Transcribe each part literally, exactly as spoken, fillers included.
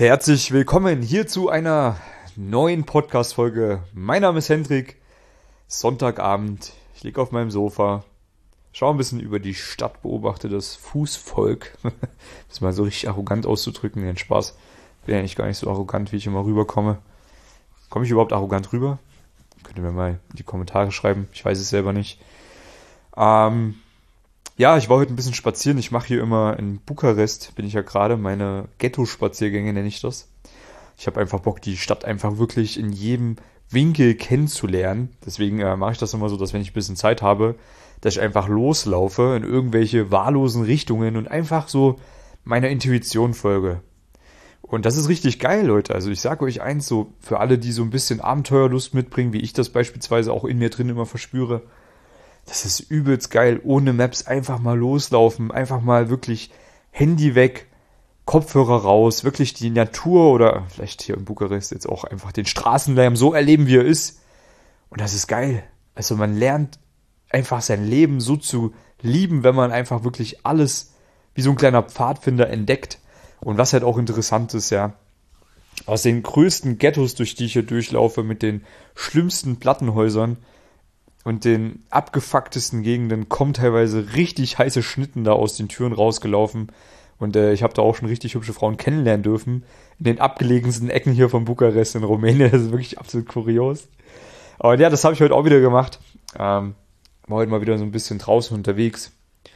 Herzlich willkommen hier zu einer neuen Podcast-Folge. Mein Name ist Hendrik. Sonntagabend. Ich liege auf meinem Sofa, schaue ein bisschen über die Stadt, beobachte das Fußvolk. Das mal so richtig arrogant auszudrücken, den Spaß. Bin ja nicht gar nicht so arrogant, wie ich immer rüberkomme. Komme ich überhaupt arrogant rüber? Könnt ihr mir mal in die Kommentare schreiben. Ich weiß es selber nicht. Ähm... Ja, ich war heute ein bisschen spazieren. Ich mache hier immer in Bukarest, bin ich ja gerade, meine Ghetto-Spaziergänge nenne ich das. Ich habe einfach Bock, die Stadt einfach wirklich in jedem Winkel kennenzulernen. Deswegen äh, mache ich das immer so, dass wenn ich ein bisschen Zeit habe, dass ich einfach loslaufe in irgendwelche wahllosen Richtungen und einfach so meiner Intuition folge. Und das ist richtig geil, Leute. Also ich sage euch eins, so für alle, die so ein bisschen Abenteuerlust mitbringen, wie ich das beispielsweise auch in mir drin immer verspüre, das ist übelst geil, ohne Maps einfach mal loslaufen, einfach mal wirklich Handy weg, Kopfhörer raus, wirklich die Natur oder vielleicht hier in Bukarest jetzt auch einfach den Straßenlärm so erleben, wie er ist. Und das ist geil. Also man lernt einfach sein Leben so zu lieben, wenn man einfach wirklich alles wie so ein kleiner Pfadfinder entdeckt. Und was halt auch interessant ist, ja, aus den größten Ghettos, durch die ich hier durchlaufe, mit den schlimmsten Plattenhäusern und den abgefucktesten Gegenden kommen teilweise richtig heiße Schnitten da aus den Türen rausgelaufen. Und äh, ich habe da auch schon richtig hübsche Frauen kennenlernen dürfen. In den abgelegensten Ecken hier von Bukarest in Rumänien. Das ist wirklich absolut kurios. Aber ja, das habe ich heute auch wieder gemacht. Ähm, war heute mal wieder so ein bisschen draußen unterwegs.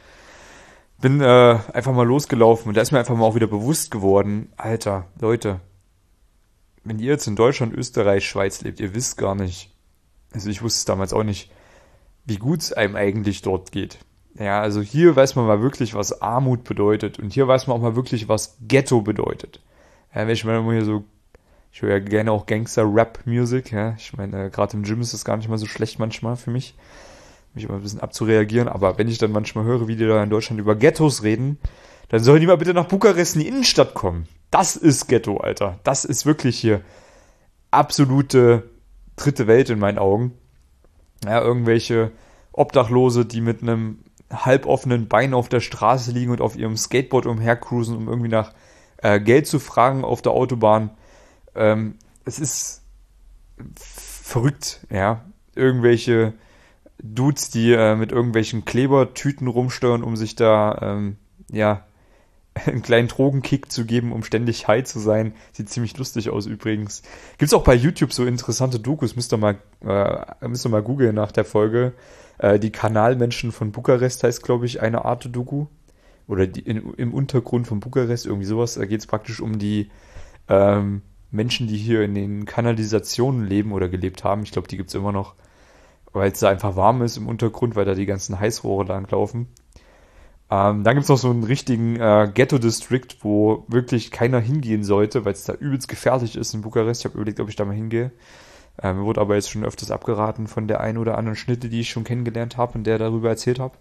Bin äh, einfach mal losgelaufen und da ist mir einfach mal auch wieder bewusst geworden, Alter, Leute, wenn ihr jetzt in Deutschland, Österreich, Schweiz lebt, ihr wisst gar nicht, also ich wusste es damals auch nicht, wie gut es einem eigentlich dort geht. Ja, also hier weiß man mal wirklich, was Armut bedeutet. Und hier weiß man auch mal wirklich, was Ghetto bedeutet. Ja, wenn ich meine, hier so, ich höre ja gerne auch Gangster-Rap-Music. Ja, ich meine, gerade im Gym ist das gar nicht mal so schlecht manchmal für mich, mich immer ein bisschen abzureagieren. Aber wenn ich dann manchmal höre, wie die da in Deutschland über Ghettos reden, dann sollen die mal bitte nach Bukarest in die Innenstadt kommen. Das ist Ghetto, Alter. Das ist wirklich hier absolute dritte Welt in meinen Augen. Ja, irgendwelche Obdachlose, die mit einem halboffenen Bein auf der Straße liegen und auf ihrem Skateboard umhercruisen, um irgendwie nach äh, Geld zu fragen auf der Autobahn. Ähm, es ist verrückt, ja. Irgendwelche Dudes, die äh, mit irgendwelchen Klebertüten rumsteuern, um sich da, ähm, ja, einen kleinen Drogenkick zu geben, um ständig high zu sein. Sieht ziemlich lustig aus übrigens. Gibt's auch bei YouTube so interessante Dokus, müsst ihr mal, äh, müsst ihr mal googeln nach der Folge. Äh, die Kanalmenschen von Bukarest heißt, glaube ich, eine Art Doku. Oder die, in, im Untergrund von Bukarest, irgendwie sowas. Da geht's praktisch um die ähm, Menschen, die hier in den Kanalisationen leben oder gelebt haben. Ich glaube, die gibt's immer noch, weil es da einfach warm ist im Untergrund, weil da die ganzen Heißrohre langlaufen. Ähm, dann gibt es noch so einen richtigen äh, Ghetto-District, wo wirklich keiner hingehen sollte, weil es da übelst gefährlich ist in Bukarest. Ich habe überlegt, ob ich da mal hingehe. Äh, mir wurde aber jetzt schon öfters abgeraten von der einen oder anderen Schnitte, die ich schon kennengelernt habe und der darüber erzählt habe.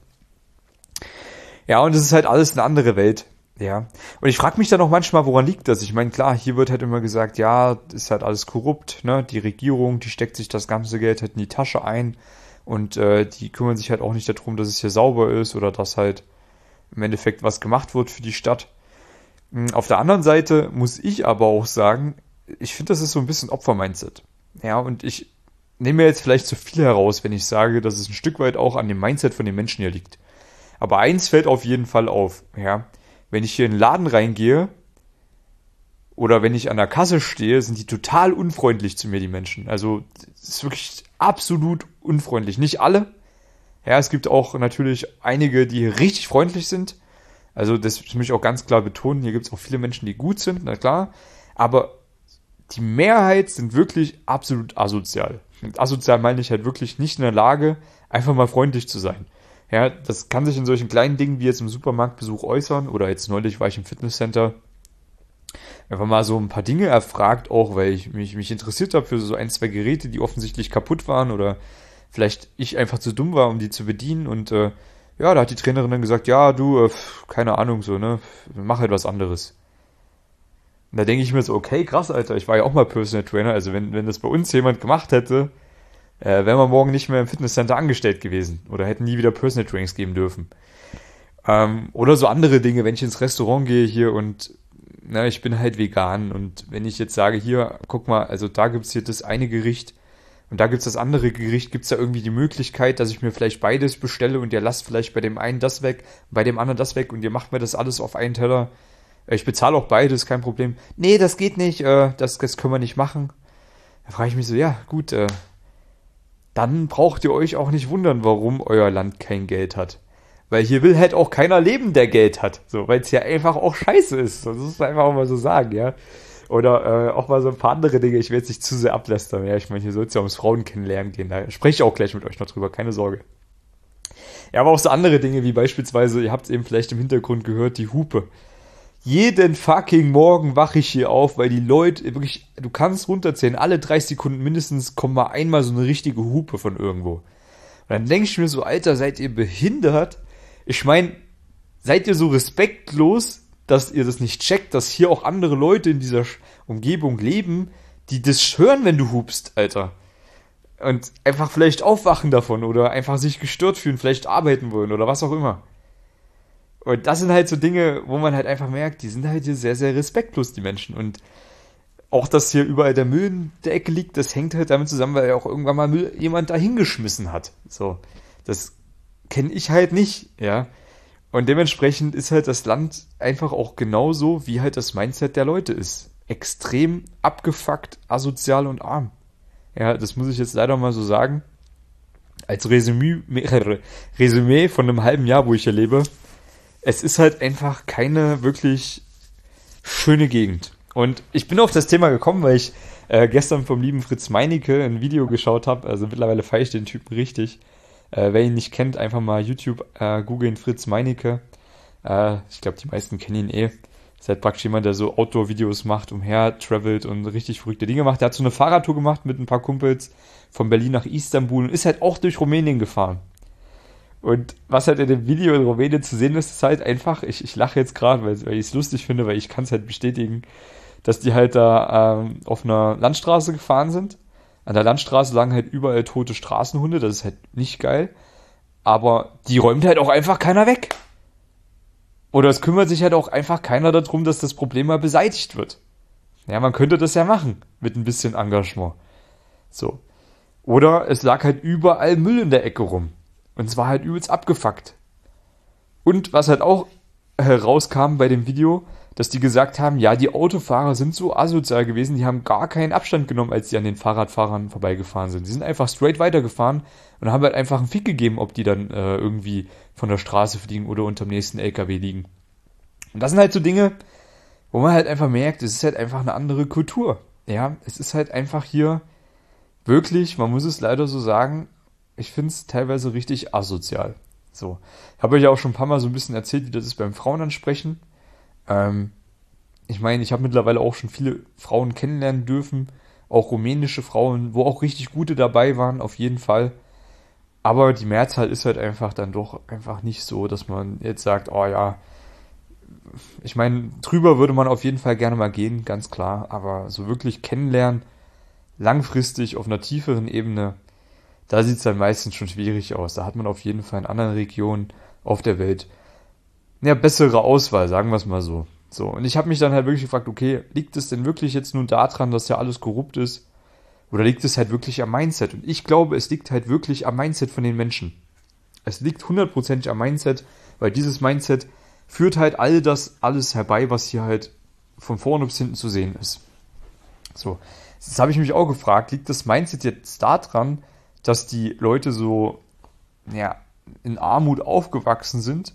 Ja, und es ist halt alles eine andere Welt. Ja. Und ich frage mich dann auch manchmal, woran liegt das? Ich meine, klar, hier wird halt immer gesagt, ja, ist halt alles korrupt, ne? Die Regierung, die steckt sich das ganze Geld halt in die Tasche ein und äh, die kümmern sich halt auch nicht darum, dass es hier sauber ist oder dass halt im Endeffekt was gemacht wird für die Stadt. Auf der anderen Seite muss ich aber auch sagen, ich finde, das ist so ein bisschen Opfer-Mindset. Ja, und ich nehme mir jetzt vielleicht zu viel heraus, wenn ich sage, dass es ein Stück weit auch an dem Mindset von den Menschen hier liegt. Aber eins fällt auf jeden Fall auf, ja. Wenn ich hier in den Laden reingehe oder wenn ich an der Kasse stehe, sind die total unfreundlich zu mir, die Menschen. Also, es ist wirklich absolut unfreundlich. Nicht alle. Ja, es gibt auch natürlich einige, die richtig freundlich sind. Also das muss ich auch ganz klar betonen. Hier gibt es auch viele Menschen, die gut sind, na klar. Aber die Mehrheit sind wirklich absolut asozial. Mit asozial meine ich halt wirklich nicht in der Lage, einfach mal freundlich zu sein. Ja, das kann sich in solchen kleinen Dingen wie jetzt im Supermarktbesuch äußern. Oder jetzt neulich war ich im Fitnesscenter. Einfach mal so ein paar Dinge erfragt, auch weil ich mich, mich interessiert habe für so ein, zwei Geräte, die offensichtlich kaputt waren oder vielleicht ich einfach zu dumm war, um die zu bedienen und äh, ja, da hat die Trainerin dann gesagt, ja, du, äh, keine Ahnung, so, ne, mach halt was anderes. Und da denke ich mir so, okay, krass, Alter, ich war ja auch mal Personal Trainer, also wenn, wenn das bei uns jemand gemacht hätte, äh, wären wir morgen nicht mehr im Fitnesscenter angestellt gewesen oder hätten nie wieder Personal Trainings geben dürfen. Ähm, oder so andere Dinge, wenn ich ins Restaurant gehe hier und na, ich bin halt vegan und wenn ich jetzt sage, hier, guck mal, also da gibt's hier das eine Gericht und da gibt's das andere Gericht, gibt's da irgendwie die Möglichkeit, dass ich mir vielleicht beides bestelle und ihr lasst vielleicht bei dem einen das weg, bei dem anderen das weg und ihr macht mir das alles auf einen Teller. Äh, Ich bezahle auch beides, kein Problem. Nee, das geht nicht, äh, das, das können wir nicht machen. Da frage ich mich so, ja, gut, äh, dann braucht ihr euch auch nicht wundern, warum euer Land kein Geld hat. Weil hier will halt auch keiner leben, der Geld hat. So, weil es ja einfach auch scheiße ist. Das muss man einfach auch mal so sagen, ja. Oder äh, auch mal so ein paar andere Dinge. Ich will jetzt nicht zu sehr ablästern. Ja, ich meine, hier soll es ja ums Frauen kennenlernen gehen. Da spreche ich auch gleich mit euch noch drüber, keine Sorge. Ja, aber auch so andere Dinge, wie beispielsweise, ihr habt es eben vielleicht im Hintergrund gehört, die Hupe. Jeden fucking Morgen wache ich hier auf, weil die Leute, wirklich, du kannst runterzählen, alle dreißig Sekunden mindestens kommt mal einmal so eine richtige Hupe von irgendwo. Und dann denke ich mir so, Alter, seid ihr behindert? Ich meine, seid ihr so respektlos, dass ihr das nicht checkt, dass hier auch andere Leute in dieser Umgebung leben, die das hören, wenn du hupst, Alter. Und einfach vielleicht aufwachen davon oder einfach sich gestört fühlen, vielleicht arbeiten wollen oder was auch immer. Und das sind halt so Dinge, wo man halt einfach merkt, die sind halt hier sehr, sehr respektlos, die Menschen. Und auch, dass hier überall der Müll in der Ecke liegt, das hängt halt damit zusammen, weil ja auch irgendwann mal Müll jemand da hingeschmissen hat. So, das kenne ich halt nicht, ja. Und dementsprechend ist halt das Land einfach auch genauso, wie halt das Mindset der Leute ist. Extrem abgefuckt, asozial und arm. Ja, das muss ich jetzt leider mal so sagen. Als Resümee, Resümee von einem halben Jahr, wo ich hier lebe. Es ist halt einfach keine wirklich schöne Gegend. Und ich bin auf das Thema gekommen, weil ich äh, gestern vom lieben Fritz Meinecke ein Video geschaut habe. Also mittlerweile feiere ich den Typen richtig. Äh, wer ihn nicht kennt, einfach mal YouTube äh, googeln, Fritz Meinecke. Äh, ich glaube, die meisten kennen ihn eh. Ist halt praktisch jemand, der so Outdoor-Videos macht, umher travelt und richtig verrückte Dinge macht. Der hat so eine Fahrradtour gemacht mit ein paar Kumpels von Berlin nach Istanbul und ist halt auch durch Rumänien gefahren. Und was halt in dem Video in Rumänien zu sehen ist, ist halt einfach, ich, ich lache jetzt gerade, weil, weil ich es lustig finde, weil ich kann es halt bestätigen, dass die halt da ähm, auf einer Landstraße gefahren sind. An der Landstraße lagen halt überall tote Straßenhunde, das ist halt nicht geil. Aber die räumt halt auch einfach keiner weg. Oder es kümmert sich halt auch einfach keiner darum, dass das Problem mal beseitigt wird. Ja, man könnte das ja machen, mit ein bisschen Engagement. So. Oder es lag halt überall Müll in der Ecke rum. Und es war halt übelst abgefuckt. Und was halt auch herauskam bei dem Video, dass die gesagt haben, ja, die Autofahrer sind so asozial gewesen, die haben gar keinen Abstand genommen, als die an den Fahrradfahrern vorbeigefahren sind. Die sind einfach straight weitergefahren und haben halt einfach einen Fick gegeben, ob die dann äh, irgendwie von der Straße fliegen oder unterm nächsten L K W liegen. Und das sind halt so Dinge, wo man halt einfach merkt, es ist halt einfach eine andere Kultur. Ja, es ist halt einfach hier wirklich, man muss es leider so sagen, ich finde es teilweise richtig asozial. So, ich habe euch ja auch schon ein paar Mal so ein bisschen erzählt, wie das ist beim Frauenansprechen. Ähm, ich meine, ich habe mittlerweile auch schon viele Frauen kennenlernen dürfen, auch rumänische Frauen, wo auch richtig gute dabei waren, auf jeden Fall. Aber die Mehrzahl ist halt einfach dann doch einfach nicht so, dass man jetzt sagt, oh ja, ich meine, drüber würde man auf jeden Fall gerne mal gehen, ganz klar, aber so wirklich kennenlernen, langfristig auf einer tieferen Ebene, da sieht es dann meistens schon schwierig aus. Da hat man auf jeden Fall in anderen Regionen auf der Welt eine bessere Auswahl, sagen wir es mal so. So, und ich habe mich dann halt wirklich gefragt, okay, liegt es denn wirklich jetzt nun daran, dass ja alles korrupt ist? Oder liegt es halt wirklich am Mindset? Und ich glaube, es liegt halt wirklich am Mindset von den Menschen. Es liegt hundertprozentig am Mindset, weil dieses Mindset führt halt all das alles herbei, was hier halt von vorne bis hinten zu sehen ist. So, jetzt habe ich mich auch gefragt, liegt das Mindset jetzt daran, dass die Leute so, ja, in Armut aufgewachsen sind?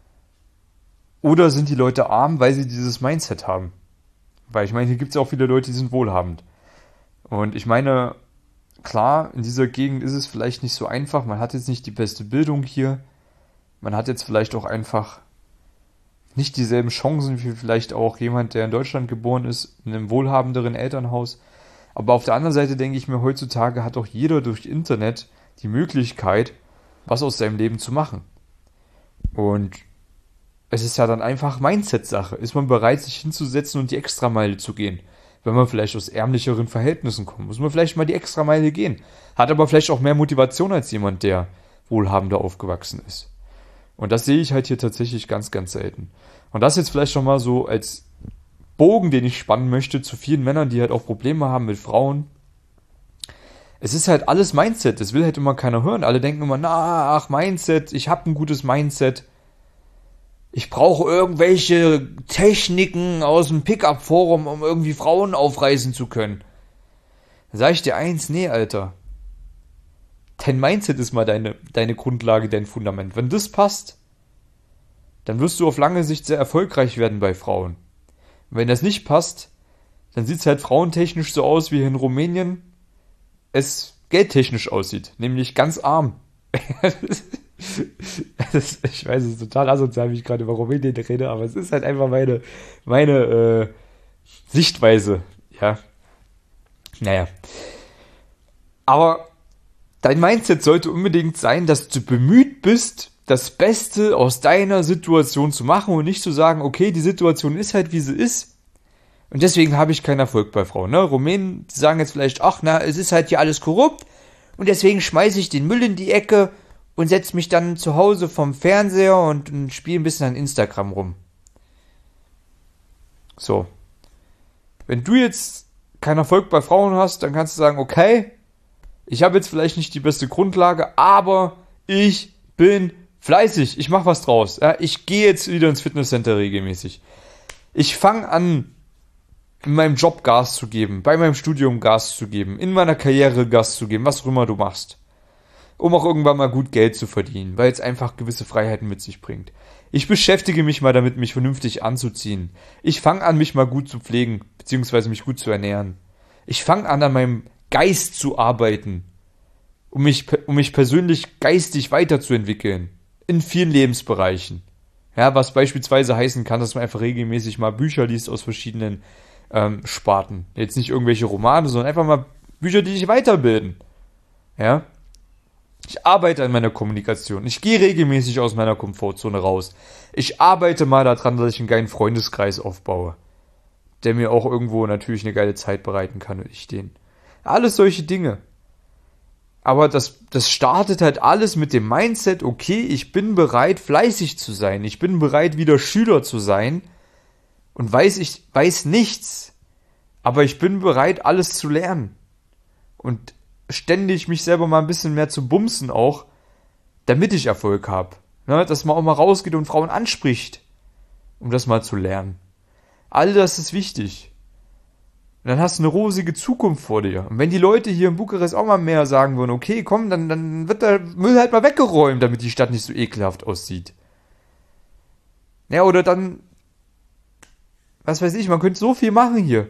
Oder sind die Leute arm, weil sie dieses Mindset haben? Weil ich meine, hier gibt es ja auch viele Leute, die sind wohlhabend. Und ich meine, klar, in dieser Gegend ist es vielleicht nicht so einfach. Man hat jetzt nicht die beste Bildung hier. Man hat jetzt vielleicht auch einfach nicht dieselben Chancen wie vielleicht auch jemand, der in Deutschland geboren ist, in einem wohlhabenderen Elternhaus. Aber auf der anderen Seite denke ich mir, heutzutage hat doch jeder durch Internet die Möglichkeit, was aus seinem Leben zu machen. Und es ist ja dann einfach Mindset-Sache. Ist man bereit, sich hinzusetzen und die Extrameile zu gehen? Wenn man vielleicht aus ärmlicheren Verhältnissen kommt, muss man vielleicht mal die Extrameile gehen. Hat aber vielleicht auch mehr Motivation als jemand, der wohlhabender aufgewachsen ist. Und das sehe ich halt hier tatsächlich ganz, ganz selten. Und das jetzt vielleicht schon mal so als Bogen, den ich spannen möchte zu vielen Männern, die halt auch Probleme haben mit Frauen. Es ist halt alles Mindset, das will halt immer keiner hören. Alle denken immer, na, ach, Mindset, ich habe ein gutes Mindset. Ich brauche irgendwelche Techniken aus dem Pickup-Forum, um irgendwie Frauen aufreißen zu können. Da sage ich dir eins, nee, Alter. Dein Mindset ist mal deine, deine Grundlage, dein Fundament. Wenn das passt, dann wirst du auf lange Sicht sehr erfolgreich werden bei Frauen. Und wenn das nicht passt, dann sieht es halt frauentechnisch so aus, wie in Rumänien es geldtechnisch aussieht. Nämlich ganz arm. das, ich weiß, es ist total asozial, wie ich gerade über Rumänien rede, aber es ist halt einfach meine, meine äh, Sichtweise. Ja. Naja. Aber dein Mindset sollte unbedingt sein, dass du bemüht bist, das Beste aus deiner Situation zu machen und nicht zu sagen, okay, die Situation ist halt, wie sie ist und deswegen habe ich keinen Erfolg bei Frauen. Ne? Rumänen, die sagen jetzt vielleicht, ach, na, es ist halt hier alles korrupt und deswegen schmeiße ich den Müll in die Ecke und setze mich dann zu Hause vom Fernseher und, und spiele ein bisschen an Instagram rum. So. Wenn du jetzt keinen Erfolg bei Frauen hast, dann kannst du sagen, okay, ich habe jetzt vielleicht nicht die beste Grundlage, aber ich bin fleißig, ich mache was draus. Ja, ich gehe jetzt wieder ins Fitnesscenter regelmäßig. Ich fange an, in meinem Job Gas zu geben, bei meinem Studium Gas zu geben, in meiner Karriere Gas zu geben, was auch immer du machst. Um auch irgendwann mal gut Geld zu verdienen, weil es einfach gewisse Freiheiten mit sich bringt. Ich beschäftige mich mal damit, mich vernünftig anzuziehen. Ich fange an, mich mal gut zu pflegen, beziehungsweise mich gut zu ernähren. Ich fange an, an meinem Geist zu arbeiten, um mich, um mich persönlich geistig weiterzuentwickeln. In vielen Lebensbereichen. Ja, was beispielsweise heißen kann, dass man einfach regelmäßig mal Bücher liest aus verschiedenen ähm, Sparten. Jetzt nicht irgendwelche Romane, sondern einfach mal Bücher, die dich weiterbilden. Ja. Ich arbeite an meiner Kommunikation. Ich gehe regelmäßig aus meiner Komfortzone raus. Ich arbeite mal daran, dass ich einen geilen Freundeskreis aufbaue, der mir auch irgendwo natürlich eine geile Zeit bereiten kann und ich den. Alles solche Dinge. Aber das, das startet halt alles mit dem Mindset, okay, ich bin bereit, fleißig zu sein. Ich bin bereit, wieder Schüler zu sein und weiß, ich weiß nichts. Aber ich bin bereit, alles zu lernen. Und ständig mich selber mal ein bisschen mehr zu bumsen auch, damit ich Erfolg habe. Ne, dass man auch mal rausgeht und Frauen anspricht, um das mal zu lernen. All das ist wichtig. Und dann hast du eine rosige Zukunft vor dir. Und wenn die Leute hier in Bukarest auch mal mehr sagen würden, okay, komm, dann, dann wird der Müll halt mal weggeräumt, damit die Stadt nicht so ekelhaft aussieht. Ja, oder dann, was weiß ich, man könnte so viel machen hier.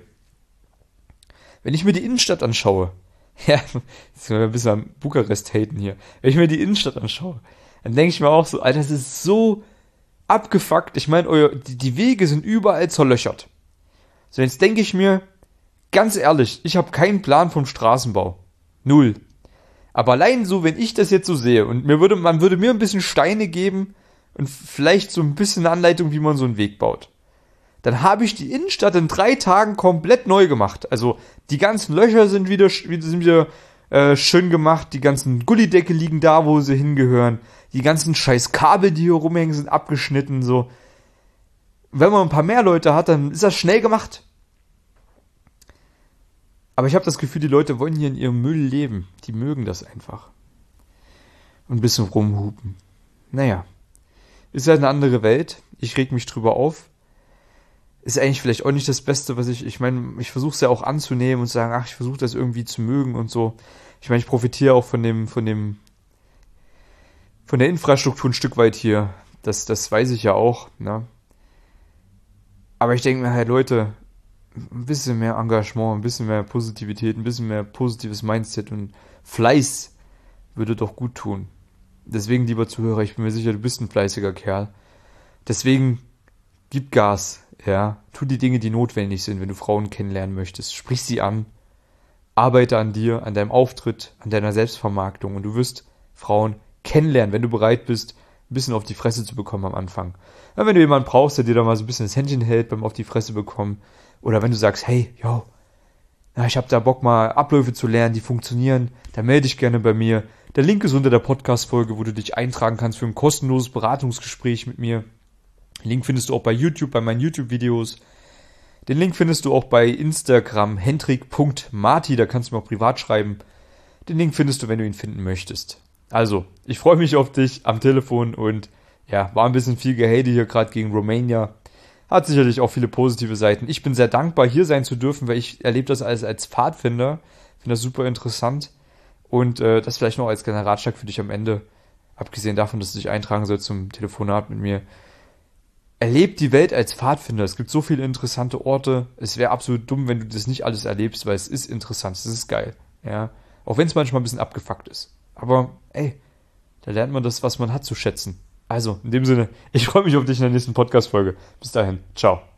Wenn ich mir die Innenstadt anschaue, ja, jetzt sind wir ein bisschen am Bukarest haten hier. Wenn ich mir die Innenstadt anschaue, dann denke ich mir auch so, Alter, das ist so abgefuckt. Ich meine, euer, die, die Wege sind überall zerlöchert. So, jetzt denke ich mir, ganz ehrlich, ich habe keinen Plan vom Straßenbau. Null. Aber allein so, wenn ich das jetzt so sehe und mir würde, man würde mir ein bisschen Steine geben und vielleicht so ein bisschen eine Anleitung, wie man so einen Weg baut, dann habe ich die Innenstadt in drei Tagen komplett neu gemacht. Also die ganzen Löcher sind wieder, sind wieder äh, schön gemacht, die ganzen Gullidecke liegen da, wo sie hingehören, die ganzen scheiß Kabel, die hier rumhängen, sind abgeschnitten. So, wenn man ein paar mehr Leute hat, dann ist das schnell gemacht. Aber ich habe das Gefühl, die Leute wollen hier in ihrem Müll leben. Die mögen das einfach. Und ein bisschen rumhupen. Naja. Ist halt eine andere Welt. Ich reg mich drüber auf. Ist eigentlich vielleicht auch nicht das Beste, was ich... Ich meine, ich versuche es ja auch anzunehmen und zu sagen, ach, ich versuche das irgendwie zu mögen und so. Ich meine, ich profitiere auch von dem... von dem... von der Infrastruktur ein Stück weit hier. Das, das weiß ich ja auch. Ne? Aber ich denke mir halt, Leute... ein bisschen mehr Engagement, ein bisschen mehr Positivität, ein bisschen mehr positives Mindset und Fleiß würde doch gut tun. Deswegen, lieber Zuhörer, ich bin mir sicher, du bist ein fleißiger Kerl. Deswegen gib Gas, ja. Tu die Dinge, die notwendig sind, wenn du Frauen kennenlernen möchtest. Sprich sie an, arbeite an dir, an deinem Auftritt, an deiner Selbstvermarktung und du wirst Frauen kennenlernen, wenn du bereit bist, ein bisschen auf die Fresse zu bekommen am Anfang. Ja, wenn du jemanden brauchst, der dir da mal so ein bisschen das Händchen hält beim auf die Fresse bekommen, oder wenn du sagst, hey, yo, na, ich habe da Bock mal Abläufe zu lernen, die funktionieren, dann melde dich gerne bei mir. Der Link ist unter der Podcast-Folge, wo du dich eintragen kannst für ein kostenloses Beratungsgespräch mit mir. Den Link findest du auch bei YouTube, bei meinen YouTube-Videos. Den Link findest du auch bei Instagram hendrik punkt marti, da kannst du mir auch privat schreiben. Den Link findest du, wenn du ihn finden möchtest. Also, ich freue mich auf dich am Telefon und ja, war ein bisschen viel Gehate hier gerade gegen Romania. Hat sicherlich auch viele positive Seiten. Ich bin sehr dankbar, hier sein zu dürfen, weil ich erlebe das alles als Pfadfinder. Finde das super interessant. Und äh, das vielleicht noch als kleiner Ratschlag für dich am Ende. Abgesehen davon, dass du dich eintragen sollst zum Telefonat mit mir. Erleb die Welt als Pfadfinder. Es gibt so viele interessante Orte. Es wäre absolut dumm, wenn du das nicht alles erlebst, weil es ist interessant. Es ist geil. Ja. Auch wenn es manchmal ein bisschen abgefuckt ist. Aber, ey, da lernt man das, was man hat, zu schätzen. Also, in dem Sinne, ich freue mich auf dich in der nächsten Podcast-Folge. Bis dahin, ciao.